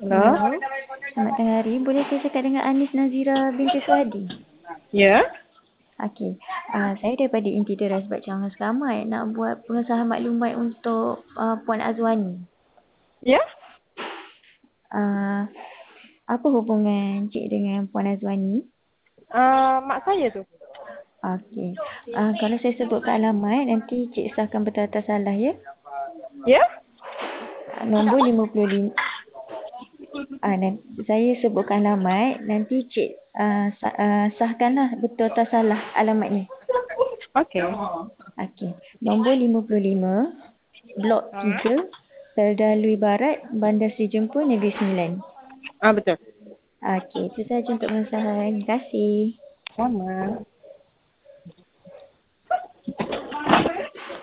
Hello. Hello, selamat tengah hari. Boleh saya cakap dengan Anis Nazira binti Suhadi? Ya. Okey, saya daripada Inti Deras Bat Canggah Selamat nak buat pengesahan maklumat untuk Puan Azwani. Ya. Apa hubungan Cik dengan Puan Azwani? Mak saya tu. Okey, kalau saya sebutkan alamat, nanti Cik sahkan betul atau salah ya. Ya. Nombor 55. Saya sebutkan alamat, nanti Cik sahkanlah betul atau salah alamat ni. Okey. Okey, nombor 55, blok 3, Serdalui Barat, Bandar Seri Jemput, Negeri Sembilan. Betul. Okey, itu sahaja untuk pengesahan. Terima kasih. Sama.